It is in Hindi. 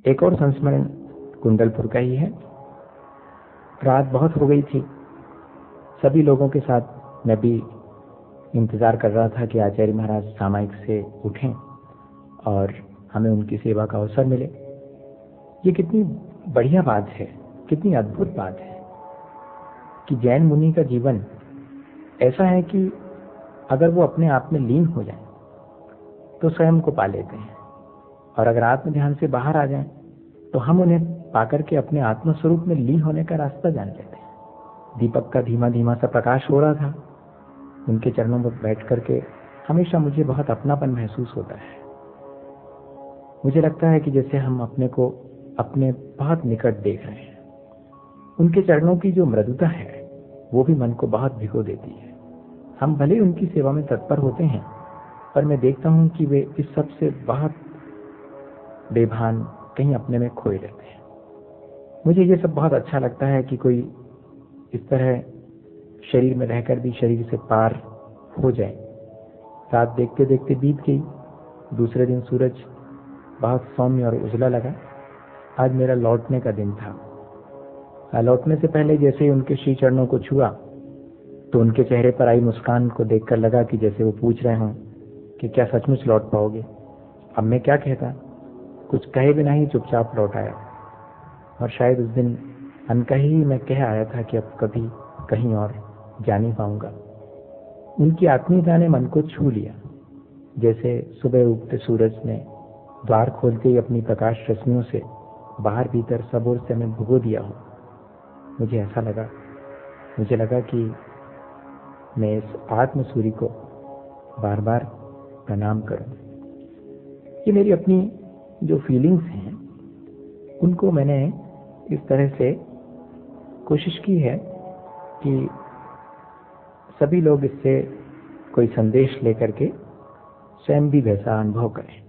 एक और संस्मरण कुंडलपुर का ही है। रात बहुत हो गई थी, सभी लोगों के साथ मैं भी इंतजार कर रहा था कि आचार्य महाराज सामायिक से उठें और हमें उनकी सेवा का अवसर मिले। ये कितनी बढ़िया बात है, कितनी अद्भुत बात है कि जैन मुनि का जीवन ऐसा है कि अगर वो अपने आप में लीन हो जाए तो स्वयं को पा लेते हैं, और अगर आत्म ध्यान से बाहर आ जाएं तो हम उन्हें पाकर के अपने आत्म स्वरूप में लीन होने का रास्ता जान लेते हैं। दीपक का धीमा धीमा सा प्रकाश हो रहा था, उनके चरणों पर बैठ करके हमेशा मुझे बहुत अपनापन महसूस होता है। मुझे लगता है कि जैसे हम अपने को अपने बहुत निकट देख रहे हैं। उनके चरणों की जो मृदुता है वो भी मन को बहुत भिगो देती है। हम भले उनकी सेवा में तत्पर होते हैं, पर मैं देखता हूं कि वे इस सब से बहुत बेभान कहीं अपने में खोए रहते हैं। मुझे ये सब बहुत अच्छा लगता है कि कोई इस तरह शरीर में रहकर भी शरीर से पार हो जाए। रात देखते देखते बीत गई। दूसरे दिन सूरज बहुत सौम्य और उजला लगा। आज मेरा लौटने का दिन था। लौटने से पहले जैसे ही उनके श्री चरणों को छुआ तो उनके चेहरे पर आई मुस्कान को देखकर लगा कि जैसे वो पूछ रहे हों कि क्या सचमुच लौट पाओगे। अब मैं क्या कहता, कुछ कहे बिना ही चुपचाप लौट आया, और शायद उस दिन अनकही ही मैं कह आया था कि अब कभी कहीं और जा नहीं पाऊंगा। उनकी आत्मीयता ने मन को छू लिया, जैसे सुबह उगते सूरज ने द्वार खोलते ही अपनी प्रकाश रश्मियों से बाहर भीतर सब ओर से हमें भुगो दिया हो। मुझे ऐसा लगा, मुझे लगा कि मैं इस आत्म सूर्य को बार बार प्रणाम करूं। ये मेरी अपनी जो फीलिंग्स हैं उनको मैंने इस तरह से कोशिश की है कि सभी लोग इससे कोई संदेश लेकर के स्वयं भी वैसा अनुभव करें।